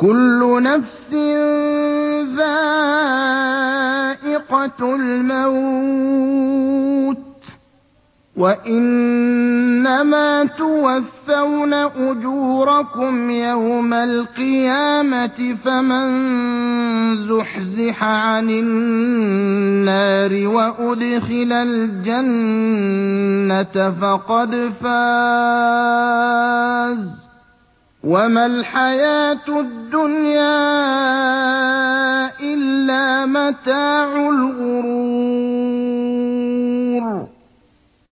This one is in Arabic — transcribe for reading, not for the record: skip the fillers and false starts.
كُلُّ نَفْسٍ ذَائِقَةُ الْمَوْتِ ۖ وَإِنَّمَا تُوَفَّوْنَ أُجُورَكُمْ يَوْمَ الْقِيَامَةِ ۖ فَمَن زُحْزِحَ عَنِ النَّارِ وَأُدْخِلَ الْجَنَّةَ فَقَدْ فَازَ ۗ وَمَا الْحَيَاةُ الدُّنْيَا إِلَّا مَتَاعُ الْغُرُورِ